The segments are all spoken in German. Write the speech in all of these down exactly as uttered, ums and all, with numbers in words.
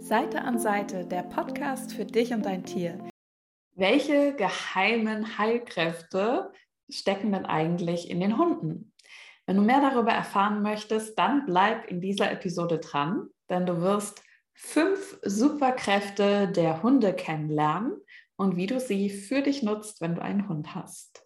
Seite an Seite, der Podcast für dich und dein Tier. Welche geheimen Heilkräfte stecken denn eigentlich in den Hunden? Wenn du mehr darüber erfahren möchtest, dann bleib in dieser Episode dran, denn du wirst fünf Superkräfte der Hunde kennenlernen und wie du sie für dich nutzt, wenn du einen Hund hast.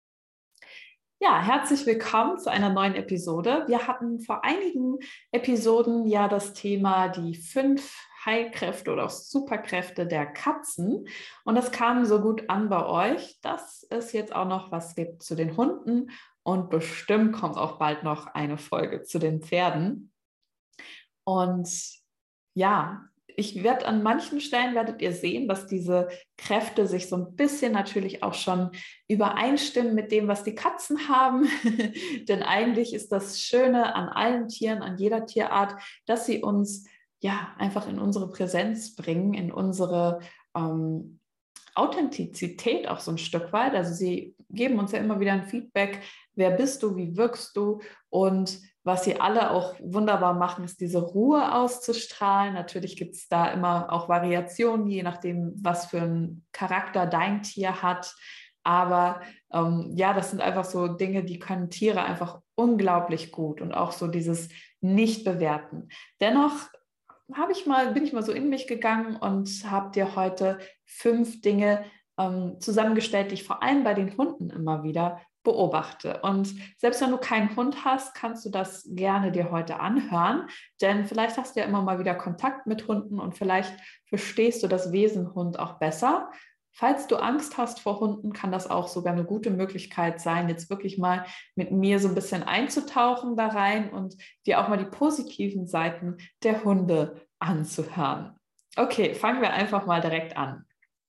Ja, herzlich willkommen zu einer neuen Episode. Wir hatten vor einigen Episoden ja das Thema die fünf Heilkräfte oder auch Superkräfte der Katzen und das kam so gut an bei euch, dass es jetzt auch noch was gibt zu den Hunden und bestimmt kommt auch bald noch eine Folge zu den Pferden. Und ja, ich werde an manchen Stellen, werdet ihr sehen, dass diese Kräfte sich so ein bisschen natürlich auch schon übereinstimmen mit dem, was die Katzen haben. Denn eigentlich ist das Schöne an allen Tieren, an jeder Tierart, dass sie uns ja einfach in unsere Präsenz bringen, in unsere ähm, Authentizität auch so ein Stück weit. Also sie geben uns ja immer wieder ein Feedback, wer bist du, wie wirkst du, und was sie alle auch wunderbar machen, ist diese Ruhe auszustrahlen. Natürlich gibt es da immer auch Variationen, je nachdem, was für einen Charakter dein Tier hat. Aber ähm, ja, das sind einfach so Dinge, die können Tiere einfach unglaublich gut und auch so dieses Nicht-Bewerten. Dennoch habe ich mal, bin ich mal so in mich gegangen und habe dir heute fünf Dinge ähm, zusammengestellt, die ich vor allem bei den Hunden immer wieder beobachte. Und selbst wenn du keinen Hund hast, kannst du das gerne dir heute anhören, denn vielleicht hast du ja immer mal wieder Kontakt mit Hunden und vielleicht verstehst du das Wesen Hund auch besser. Falls du Angst hast vor Hunden, kann das auch sogar eine gute Möglichkeit sein, jetzt wirklich mal mit mir so ein bisschen einzutauchen da rein und dir auch mal die positiven Seiten der Hunde anzuhören. Okay, fangen wir einfach mal direkt an.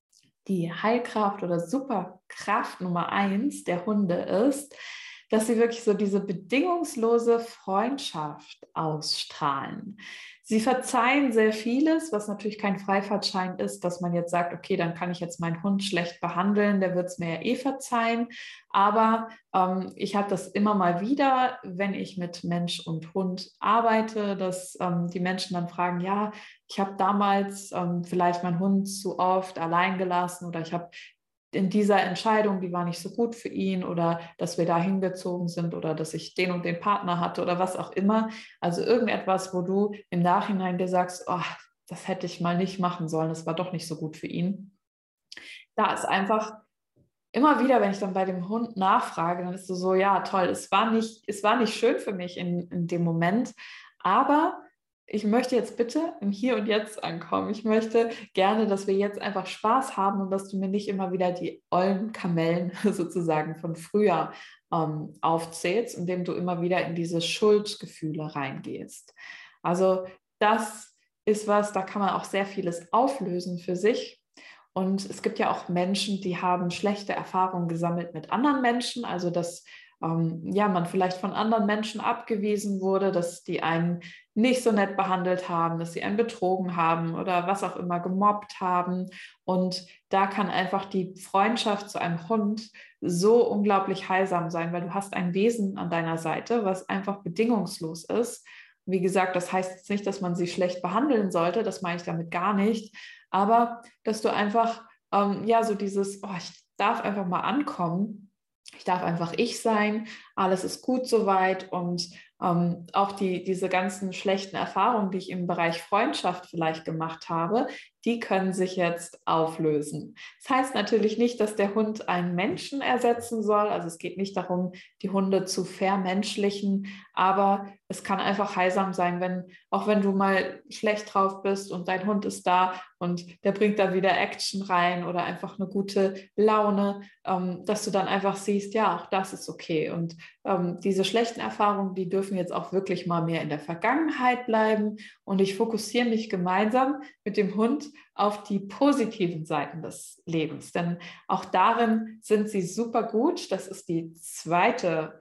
Die Heilkraft oder Superkraft Nummer eins der Hunde ist, dass sie wirklich so diese bedingungslose Freundschaft ausstrahlen. Sie verzeihen sehr vieles, was natürlich kein Freifahrtschein ist, dass man jetzt sagt, okay, dann kann ich jetzt meinen Hund schlecht behandeln, der wird es mir ja eh verzeihen. Aber ähm, ich habe das immer mal wieder, wenn ich mit Mensch und Hund arbeite, dass ähm, die Menschen dann fragen, ja, ich habe damals ähm, vielleicht meinen Hund zu oft allein gelassen oder ich habe in dieser Entscheidung, die war nicht so gut für ihn oder dass wir da hingezogen sind oder dass ich den und den Partner hatte oder was auch immer. Also irgendetwas, wo du im Nachhinein dir sagst, oh, das hätte ich mal nicht machen sollen, das war doch nicht so gut für ihn. Da ist einfach immer wieder, wenn ich dann bei dem Hund nachfrage, dann ist es so, ja, toll, es war nicht, es war nicht schön für mich in, in dem Moment, aber ich möchte jetzt bitte im Hier und Jetzt ankommen. Ich möchte gerne, dass wir jetzt einfach Spaß haben und dass du mir nicht immer wieder die ollen Kamellen sozusagen von früher ähm, aufzählst, indem du immer wieder in diese Schuldgefühle reingehst. Also das ist was, da kann man auch sehr vieles auflösen für sich. Und es gibt ja auch Menschen, die haben schlechte Erfahrungen gesammelt mit anderen Menschen, also dass ähm, ja, man vielleicht von anderen Menschen abgewiesen wurde, dass die einen nicht so nett behandelt haben, dass sie einen betrogen haben oder was auch immer, gemobbt haben. Und da kann einfach die Freundschaft zu einem Hund so unglaublich heilsam sein, weil du hast ein Wesen an deiner Seite, was einfach bedingungslos ist. Wie gesagt, das heißt jetzt nicht, dass man sie schlecht behandeln sollte, das meine ich damit gar nicht, aber dass du einfach, ähm, ja, so dieses, oh, ich darf einfach mal ankommen, ich darf einfach ich sein, alles ist gut soweit und ähm, auch die, diese ganzen schlechten Erfahrungen, die ich im Bereich Freundschaft vielleicht gemacht habe, die können sich jetzt auflösen. Das heißt natürlich nicht, dass der Hund einen Menschen ersetzen soll, also es geht nicht darum, die Hunde zu vermenschlichen, aber es kann einfach heilsam sein, wenn, auch wenn du mal schlecht drauf bist und dein Hund ist da und der bringt da wieder Action rein oder einfach eine gute Laune, ähm, dass du dann einfach siehst, ja, auch das ist okay. Und ähm, diese schlechten Erfahrungen, die dürfen jetzt auch wirklich mal mehr in der Vergangenheit bleiben. Und ich fokussiere mich gemeinsam mit dem Hund auf die positiven Seiten des Lebens. Denn auch darin sind sie super gut. Das ist die zweite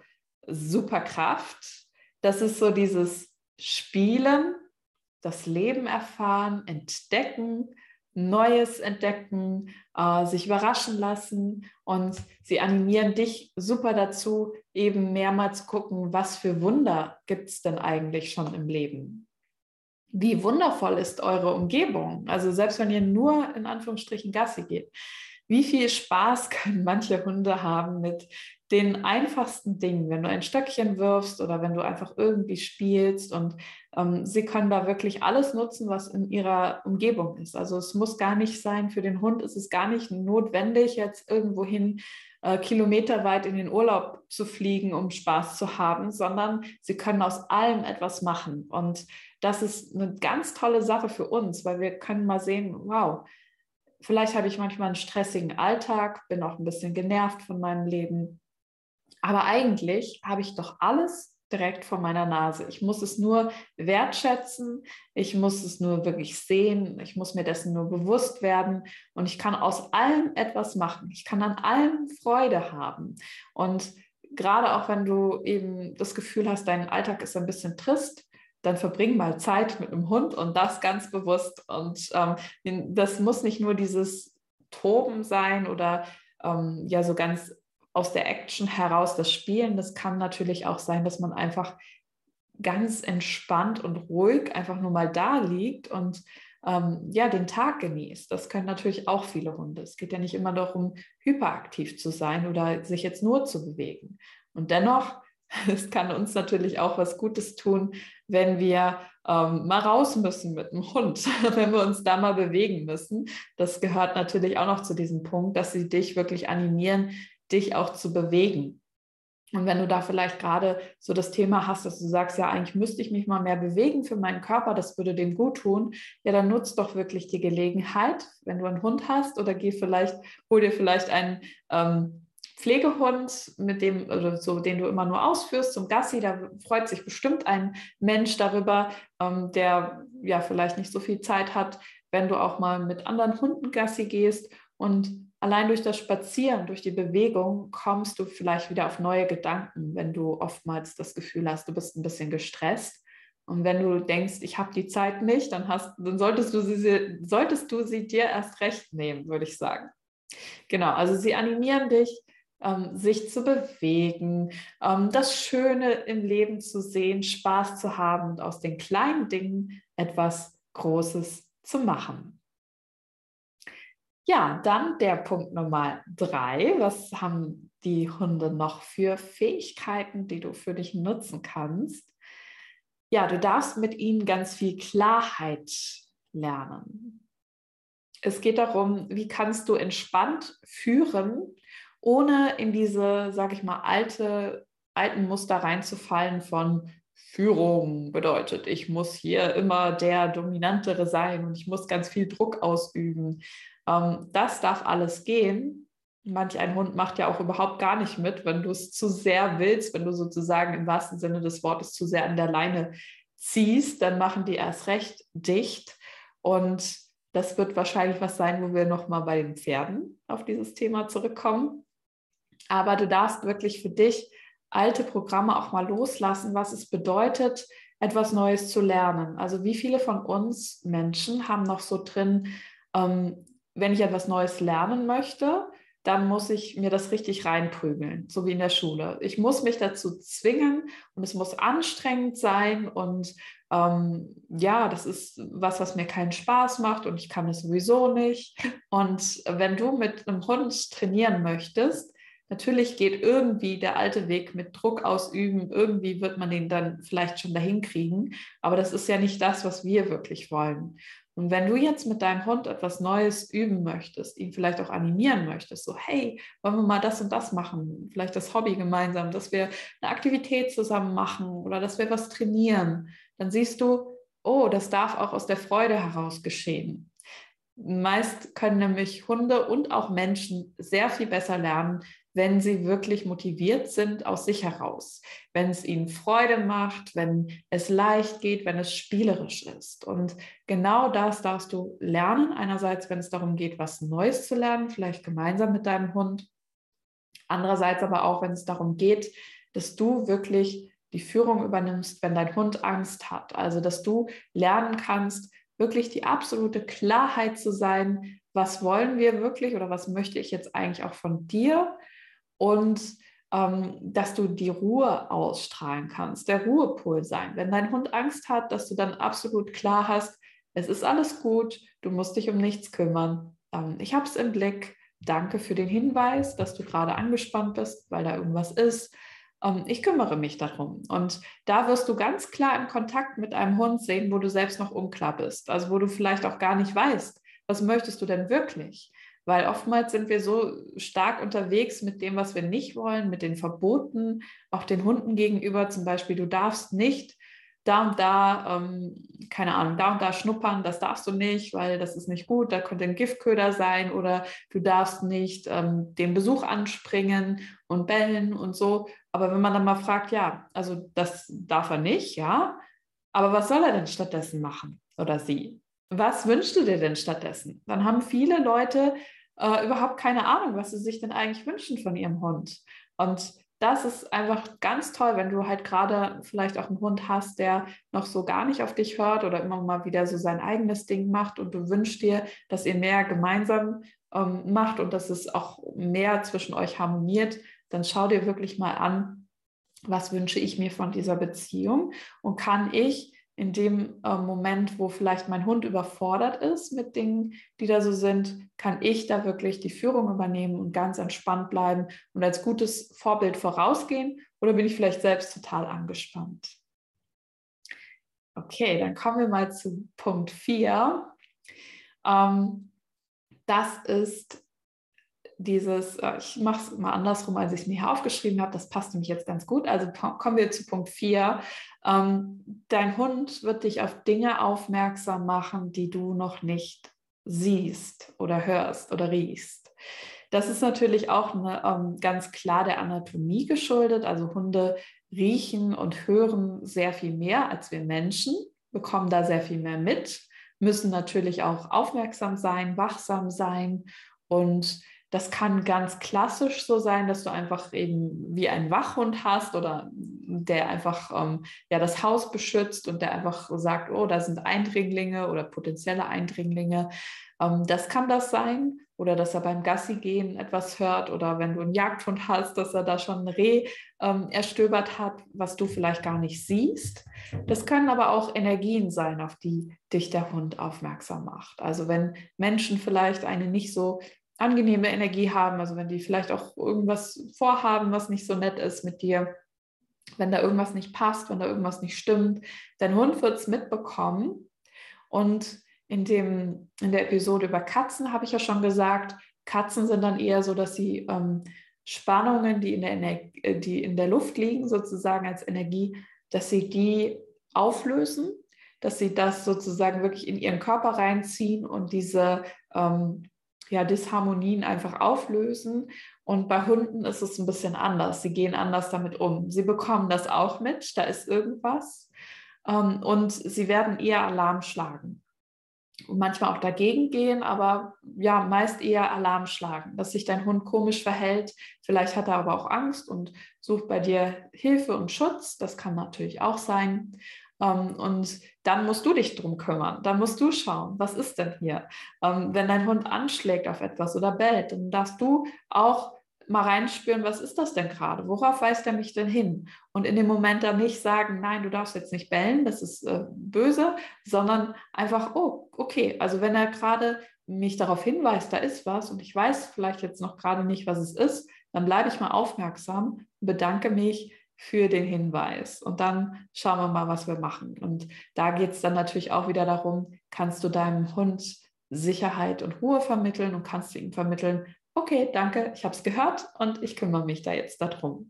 Superkraft. Das ist so dieses Spielen, das Leben erfahren, entdecken, Neues entdecken, äh, sich überraschen lassen, und sie animieren dich super dazu, eben mehr mal zu gucken, was für Wunder gibt es denn eigentlich schon im Leben. wie wundervoll ist eure Umgebung? Also selbst wenn ihr nur in Anführungsstrichen Gassi geht, wie viel Spaß können manche Hunde haben mit den einfachsten Dingen, wenn du ein Stöckchen wirfst oder wenn du einfach irgendwie spielst, und ähm, sie können da wirklich alles nutzen, was in ihrer Umgebung ist. Also es muss gar nicht sein, für den Hund ist es gar nicht notwendig, jetzt irgendwohin äh, kilometerweit in den Urlaub zu fliegen, um Spaß zu haben, sondern sie können aus allem etwas machen. Und das ist eine ganz tolle Sache für uns, weil wir können mal sehen, wow, vielleicht habe ich manchmal einen stressigen Alltag, bin auch ein bisschen genervt von meinem Leben. Aber eigentlich habe ich doch alles direkt vor meiner Nase. Ich muss es nur wertschätzen, ich muss es nur wirklich sehen, ich muss mir dessen nur bewusst werden und ich kann aus allem etwas machen. Ich kann an allem Freude haben. Und gerade auch wenn du eben das Gefühl hast, dein Alltag ist ein bisschen trist, dann verbring mal Zeit mit einem Hund und das ganz bewusst. Und ähm, das muss nicht nur dieses Toben sein oder ähm, ja so ganz aus der Action heraus das Spielen. Das kann natürlich auch sein, dass man einfach ganz entspannt und ruhig einfach nur mal da liegt und ähm, ja, den Tag genießt. Das können natürlich auch viele Hunde. Es geht ja nicht immer darum, hyperaktiv zu sein oder sich jetzt nur zu bewegen. Und dennoch, es kann uns natürlich auch was Gutes tun, wenn wir ähm, mal raus müssen mit dem Hund, wenn wir uns da mal bewegen müssen. Das gehört natürlich auch noch zu diesem Punkt, dass sie dich wirklich animieren, dich auch zu bewegen. Und wenn du da vielleicht gerade so das Thema hast, dass du sagst, ja, eigentlich müsste ich mich mal mehr bewegen für meinen Körper, das würde dem gut tun, ja, dann nutzt doch wirklich die Gelegenheit, wenn du einen Hund hast, oder geh vielleicht, hol dir vielleicht einen ähm, Pflegehund, mit dem, oder so, den du immer nur ausführst zum Gassi. Da freut sich bestimmt ein Mensch darüber, ähm, der ja vielleicht nicht so viel Zeit hat, wenn du auch mal mit anderen Hunden Gassi gehst. Und allein durch das Spazieren, durch die Bewegung kommst du vielleicht wieder auf neue Gedanken, wenn du oftmals das Gefühl hast, du bist ein bisschen gestresst. Und wenn du denkst, ich habe die Zeit nicht, dann, hast, dann solltest, du sie, solltest du sie dir erst recht nehmen, würde ich sagen. Genau, also sie animieren dich, ähm, sich zu bewegen, ähm, das Schöne im Leben zu sehen, Spaß zu haben und aus den kleinen Dingen etwas Großes zu machen. Ja, dann der Punkt Nummer drei. Was haben die Hunde noch für Fähigkeiten, die du für dich nutzen kannst? Ja, du darfst mit ihnen ganz viel Klarheit lernen. Es geht darum, wie kannst du entspannt führen, ohne in diese, sage ich mal, alte, alten Muster reinzufallen von Führung bedeutet, ich muss hier immer der Dominantere sein und ich muss ganz viel Druck ausüben. Ähm, das darf alles gehen. Manch ein Hund macht ja auch überhaupt gar nicht mit, wenn du es zu sehr willst, wenn du sozusagen im wahrsten Sinne des Wortes zu sehr an der Leine ziehst, dann machen die erst recht dicht. Und das wird wahrscheinlich was sein, wo wir nochmal bei den Pferden auf dieses Thema zurückkommen. Aber du darfst wirklich für dich alte Programme auch mal loslassen, was es bedeutet, etwas Neues zu lernen. Also wie viele von uns Menschen haben noch so drin, ähm, wenn ich etwas Neues lernen möchte, dann muss ich mir das richtig reinprügeln, so wie in der Schule. Ich muss mich dazu zwingen und es muss anstrengend sein und ähm, ja, das ist was, was mir keinen Spaß macht und ich kann es sowieso nicht. Und wenn du mit einem Hund trainieren möchtest, natürlich geht irgendwie der alte Weg mit Druck ausüben, irgendwie wird man den dann vielleicht schon dahin kriegen, aber das ist ja nicht das, was wir wirklich wollen. Und wenn du jetzt mit deinem Hund etwas Neues üben möchtest, ihn vielleicht auch animieren möchtest, so hey, wollen wir mal das und das machen, vielleicht das Hobby gemeinsam, dass wir eine Aktivität zusammen machen oder dass wir was trainieren, dann siehst du, oh, das darf auch aus der Freude heraus geschehen. Meist können nämlich Hunde und auch Menschen sehr viel besser lernen, wenn sie wirklich motiviert sind aus sich heraus, wenn es ihnen Freude macht, wenn es leicht geht, wenn es spielerisch ist. Und genau das darfst du lernen. Einerseits, wenn es darum geht, was Neues zu lernen, vielleicht gemeinsam mit deinem Hund. Andererseits aber auch, wenn es darum geht, dass du wirklich die Führung übernimmst, wenn dein Hund Angst hat. Also, dass du lernen kannst, wirklich die absolute Klarheit zu sein, was wollen wir wirklich oder was möchte ich jetzt eigentlich auch von dir? Und ähm, dass du die Ruhe ausstrahlen kannst, der Ruhepol sein. Wenn dein Hund Angst hat, dass du dann absolut klar hast, es ist alles gut, du musst dich um nichts kümmern. Ähm, ich habe es im Blick. Danke für den Hinweis, dass du gerade angespannt bist, weil da irgendwas ist. Ähm, ich kümmere mich darum. Und da wirst du ganz klar im Kontakt mit einem Hund sehen, wo du selbst noch unklar bist. Also wo du vielleicht auch gar nicht weißt, was möchtest du denn wirklich? Weil oftmals sind wir so stark unterwegs mit dem, was wir nicht wollen, mit den Verboten, auch den Hunden gegenüber. Zum Beispiel, du darfst nicht da und da, ähm, keine Ahnung, da und da schnuppern, das darfst du nicht, weil das ist nicht gut, da könnte ein Giftköder sein, oder du darfst nicht ähm, den Besuch anspringen und bellen und so. Aber wenn man dann mal fragt, ja, also das darf er nicht, ja, aber was soll er denn stattdessen machen oder sie? Was wünschst du dir denn stattdessen? Dann haben viele Leute äh, überhaupt keine Ahnung, was sie sich denn eigentlich wünschen von ihrem Hund. Und das ist einfach ganz toll, wenn du halt gerade vielleicht auch einen Hund hast, der noch so gar nicht auf dich hört oder immer mal wieder so sein eigenes Ding macht, und du wünschst dir, dass ihr mehr gemeinsam ähm, macht und dass es auch mehr zwischen euch harmoniert. Dann schau dir wirklich mal an, was wünsche ich mir von dieser Beziehung, und kann ich in dem äh, Moment, wo vielleicht mein Hund überfordert ist mit Dingen, die da so sind, kann ich da wirklich die Führung übernehmen und ganz entspannt bleiben und als gutes Vorbild vorausgehen, oder bin ich vielleicht selbst total angespannt? Okay, dann kommen wir mal zu Punkt vier. Ähm, das ist dieses, äh, ich mache es mal andersrum, als ich es mir hier aufgeschrieben habe, das passt nämlich jetzt ganz gut. Also kommen wir zu Punkt vier. Ähm, dein Hund wird dich auf Dinge aufmerksam machen, die du noch nicht siehst oder hörst oder riechst. Das ist natürlich auch eine, ähm, ganz klar der Anatomie geschuldet. Also Hunde riechen und hören sehr viel mehr als wir Menschen, bekommen da sehr viel mehr mit, müssen natürlich auch aufmerksam sein, wachsam sein, und das kann ganz klassisch so sein, dass du einfach eben wie einen Wachhund hast, oder der einfach ähm, ja, das Haus beschützt und der einfach sagt, oh, da sind Eindringlinge oder potenzielle Eindringlinge. Ähm, das kann das sein. Oder dass er beim Gassi-Gehen etwas hört, oder wenn du einen Jagdhund hast, dass er da schon ein Reh ähm, erstöbert hat, was du vielleicht gar nicht siehst. Das können aber auch Energien sein, auf die dich der Hund aufmerksam macht. Also wenn Menschen vielleicht eine nicht so angenehme Energie haben, also wenn die vielleicht auch irgendwas vorhaben, was nicht so nett ist mit dir, wenn da irgendwas nicht passt, wenn da irgendwas nicht stimmt, dein Hund wird es mitbekommen. Und in, dem, in der Episode über Katzen habe ich ja schon gesagt, Katzen sind dann eher so, dass sie ähm, Spannungen, die in, der Ener- die in der Luft liegen, sozusagen als Energie, dass sie die auflösen, dass sie das sozusagen wirklich in ihren Körper reinziehen und diese ähm, ja, Disharmonien einfach auflösen. Und bei Hunden ist es ein bisschen anders. Sie gehen anders damit um. Sie bekommen das auch mit, da ist irgendwas. Ähm, und sie werden eher Alarm schlagen. Und manchmal auch dagegen gehen, aber ja, meist eher Alarm schlagen, dass sich dein Hund komisch verhält. Vielleicht hat er aber auch Angst und sucht bei dir Hilfe und Schutz. Das kann natürlich auch sein. Ähm, und dann musst du dich drum kümmern. Dann musst du schauen, was ist denn hier? Ähm, wenn dein Hund anschlägt auf etwas oder bellt, dann darfst du auch mal reinspüren, was ist das denn gerade? Worauf weist er mich denn hin? Und in dem Moment dann nicht sagen, nein, du darfst jetzt nicht bellen, das ist äh, böse, sondern einfach, oh, okay, also wenn er gerade mich darauf hinweist, da ist was und ich weiß vielleicht jetzt noch gerade nicht, was es ist, dann bleibe ich mal aufmerksam und bedanke mich für den Hinweis. Und dann schauen wir mal, was wir machen. Und da geht es dann natürlich auch wieder darum, kannst du deinem Hund Sicherheit und Ruhe vermitteln, und kannst du ihm vermitteln, okay, danke, ich habe es gehört und ich kümmere mich da jetzt darum.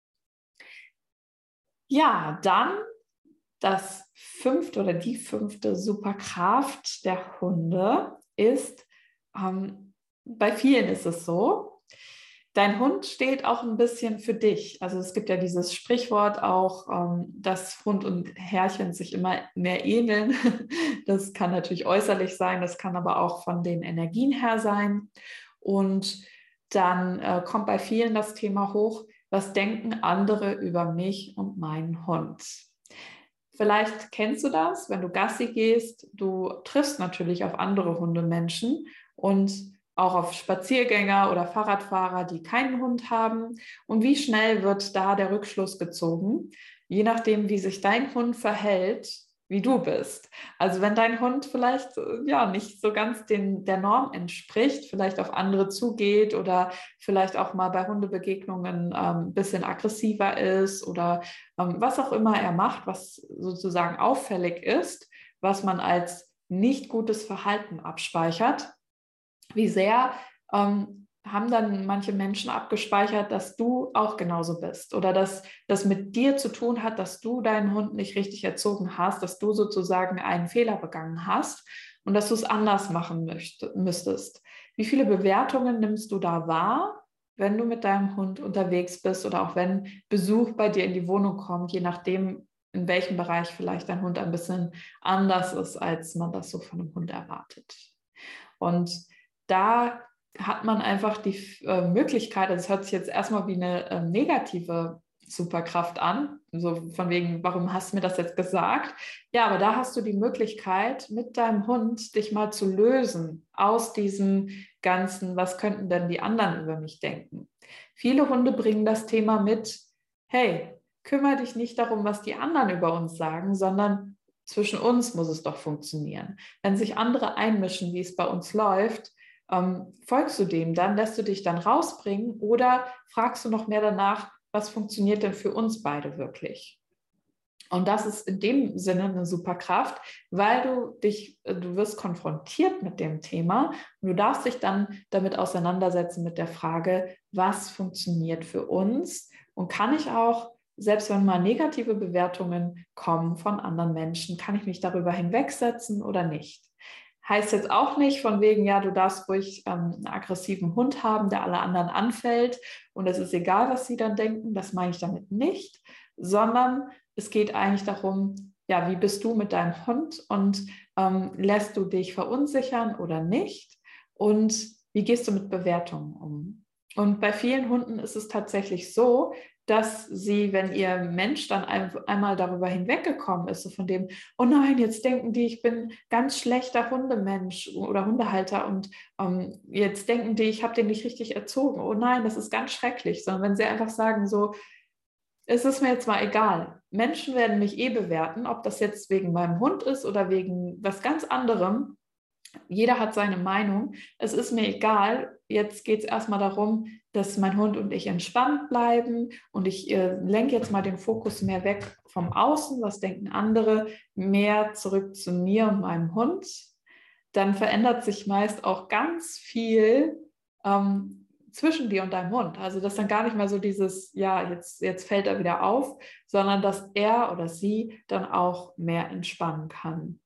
Ja, dann das fünfte oder die fünfte Superkraft der Hunde ist, ähm, bei vielen ist es so, dein Hund steht auch ein bisschen für dich. Also es gibt ja dieses Sprichwort auch, ähm, dass Hund und Herrchen sich immer mehr ähneln. Das kann natürlich äußerlich sein, das kann aber auch von den Energien her sein. Und dann äh, kommt bei vielen das Thema hoch, was denken andere über mich und meinen Hund? Vielleicht kennst du das, wenn du Gassi gehst, du triffst natürlich auf andere Hundemenschen, und auch auf Spaziergänger oder Fahrradfahrer, die keinen Hund haben? Und wie schnell wird da der Rückschluss gezogen, je nachdem, wie sich dein Hund verhält, wie du bist? Also wenn dein Hund vielleicht ja nicht so ganz den, der Norm entspricht, vielleicht auf andere zugeht oder vielleicht auch mal bei Hundebegegnungen ähm, ein bisschen aggressiver ist oder ähm, was auch immer er macht, was sozusagen auffällig ist, was man als nicht gutes Verhalten abspeichert, wie sehr ähm, haben dann manche Menschen abgespeichert, dass du auch genauso bist oder dass das mit dir zu tun hat, dass du deinen Hund nicht richtig erzogen hast, dass du sozusagen einen Fehler begangen hast und dass du es anders machen möcht- müsstest. Wie viele Bewertungen nimmst du da wahr, wenn du mit deinem Hund unterwegs bist oder auch wenn Besuch bei dir in die Wohnung kommt, je nachdem, in welchem Bereich vielleicht dein Hund ein bisschen anders ist, als man das so von einem Hund erwartet. Und da hat man einfach die äh, Möglichkeit, also es hört sich jetzt erstmal wie eine äh, negative Superkraft an, so von wegen, warum hast du mir das jetzt gesagt? Ja, aber da hast du die Möglichkeit, mit deinem Hund dich mal zu lösen aus diesem ganzen, was könnten denn die anderen über mich denken? Viele Hunde bringen das Thema mit, hey, kümmere dich nicht darum, was die anderen über uns sagen, sondern zwischen uns muss es doch funktionieren. Wenn sich andere einmischen, wie es bei uns läuft, ähm, folgst du dem dann, lässt du dich dann rausbringen oder fragst du noch mehr danach, was funktioniert denn für uns beide wirklich? Und das ist in dem Sinne eine Superkraft, weil du dich, du wirst konfrontiert mit dem Thema und du darfst dich dann damit auseinandersetzen mit der Frage, was funktioniert für uns und kann ich auch, selbst wenn mal negative Bewertungen kommen von anderen Menschen, kann ich mich darüber hinwegsetzen oder nicht? Heißt jetzt auch nicht von wegen, ja, du darfst ruhig ähm, einen aggressiven Hund haben, der alle anderen anfällt und es ist egal, was sie dann denken, das meine ich damit nicht, sondern es geht eigentlich darum, ja, wie bist du mit deinem Hund und ähm, lässt du dich verunsichern oder nicht und wie gehst du mit Bewertungen um? Und bei vielen Hunden ist es tatsächlich so, dass sie, wenn ihr Mensch dann ein, einmal darüber hinweggekommen ist, so von dem, oh nein, jetzt denken die, ich bin ganz schlechter Hundemensch oder Hundehalter und ähm, jetzt denken die, ich habe den nicht richtig erzogen. Oh nein, das ist ganz schrecklich. Sondern wenn sie einfach sagen so, es ist mir jetzt mal egal. Menschen werden mich eh bewerten, ob das jetzt wegen meinem Hund ist oder wegen was ganz anderem. Jeder hat seine Meinung. Es ist mir egal. Jetzt geht es erstmal darum, dass mein Hund und ich entspannt bleiben und ich äh, lenke jetzt mal den Fokus mehr weg vom Außen, was denken andere, mehr zurück zu mir und meinem Hund. Dann verändert sich meist auch ganz viel ähm, zwischen dir und deinem Hund. Also das ist dann gar nicht mehr so dieses, ja, jetzt, jetzt fällt er wieder auf, sondern dass er oder sie dann auch mehr entspannen kann.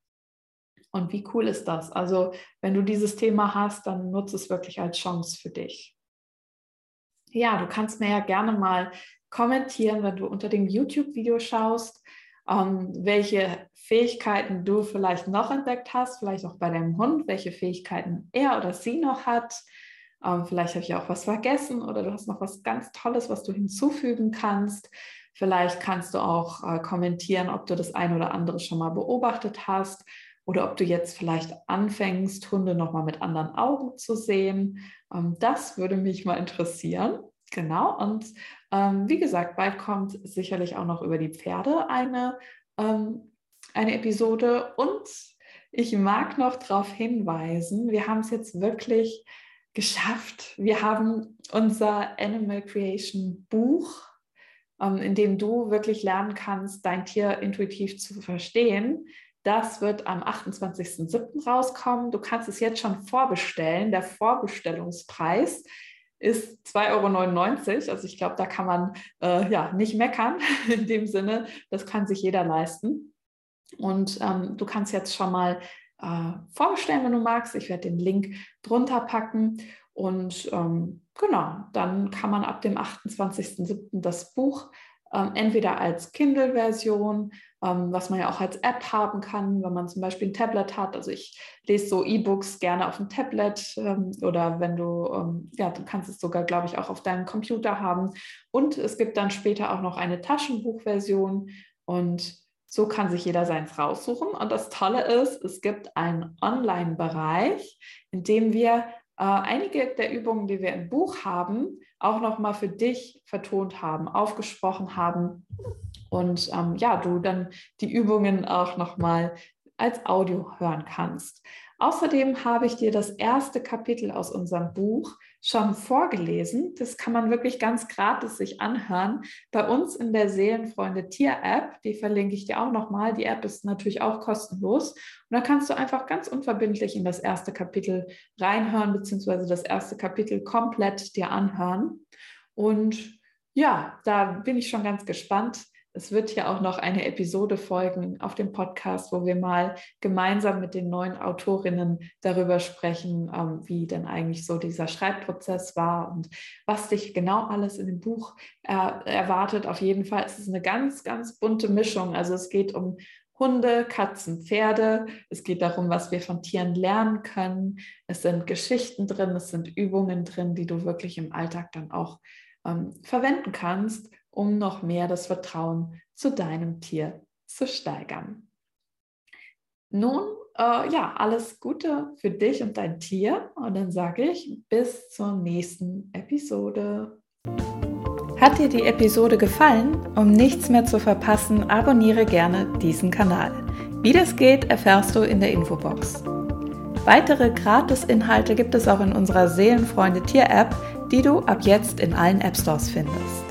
Und wie cool ist das? Also wenn du dieses Thema hast, dann nutze es wirklich als Chance für dich. Ja, du kannst mir ja gerne mal kommentieren, wenn du unter dem YouTube-Video schaust, ähm, welche Fähigkeiten du vielleicht noch entdeckt hast, vielleicht auch bei deinem Hund, welche Fähigkeiten er oder sie noch hat. Ähm, vielleicht habe ich auch was vergessen oder du hast noch was ganz Tolles, was du hinzufügen kannst. Vielleicht kannst du auch äh, kommentieren, ob du das ein oder andere schon mal beobachtet hast oder ob du jetzt vielleicht anfängst, Hunde nochmal mit anderen Augen zu sehen. Ähm, das würde mich mal interessieren. Genau. Und ähm, wie gesagt, bald kommt sicherlich auch noch über die Pferde eine, ähm, eine Episode. Und ich mag noch darauf hinweisen, wir haben es jetzt wirklich geschafft. Wir haben unser Animal Creation Buch, ähm, in dem du wirklich lernen kannst, dein Tier intuitiv zu verstehen. Das wird am achtundzwanzigsten siebten rauskommen. Du kannst es jetzt schon vorbestellen. Der Vorbestellungspreis ist zwei Euro neunundneunzig. Also ich glaube, da kann man äh, ja nicht meckern in dem Sinne. Das kann sich jeder leisten. Und ähm, du kannst jetzt schon mal äh, vorbestellen, wenn du magst. Ich werde den Link drunter packen. Und ähm, genau, dann kann man ab dem achtundzwanzigsten siebten das Buch ähm, entweder als Kindle-Version, ähm, was man ja auch als App haben kann, wenn man zum Beispiel ein Tablet hat. Also ich lese so E-Books gerne auf dem Tablet ähm, oder wenn du, ähm, ja, du kannst es sogar, glaube ich, auch auf deinem Computer haben. Und es gibt dann später auch noch eine Taschenbuchversion und so kann sich jeder seins raussuchen. Und das Tolle ist, es gibt einen Online-Bereich, in dem wir äh, einige der Übungen, die wir im Buch haben, auch nochmal für dich vertont haben, aufgesprochen haben und ähm, ja, du dann die Übungen auch nochmal als Audio hören kannst. Außerdem habe ich dir das erste Kapitel aus unserem Buch schon vorgelesen. Das kann man wirklich ganz gratis sich anhören. Bei uns in der Seelenfreunde Tier-App, die verlinke ich dir auch nochmal. Die App ist natürlich auch kostenlos. Und da kannst du einfach ganz unverbindlich in das erste Kapitel reinhören, beziehungsweise das erste Kapitel komplett dir anhören. Und ja, da bin ich schon ganz gespannt. Es wird hier auch noch eine Episode folgen auf dem Podcast, wo wir mal gemeinsam mit den neuen Autorinnen darüber sprechen, ähm, wie denn eigentlich so dieser Schreibprozess war und was dich genau alles in dem Buch äh, erwartet. Auf jeden Fall ist es eine ganz, ganz bunte Mischung. Also es geht um Hunde, Katzen, Pferde. Es geht darum, was wir von Tieren lernen können. Es sind Geschichten drin, es sind Übungen drin, die du wirklich im Alltag dann auch ähm, verwenden kannst, um noch mehr das Vertrauen zu deinem Tier zu steigern. Nun, äh, ja, alles Gute für dich und dein Tier und dann sage ich bis zur nächsten Episode. Hat dir die Episode gefallen? Um nichts mehr zu verpassen, abonniere gerne diesen Kanal. Wie das geht, erfährst du in der Infobox. Weitere Gratis-Inhalte gibt es auch in unserer Seelenfreunde Tier-App, die du ab jetzt in allen App-Stores findest.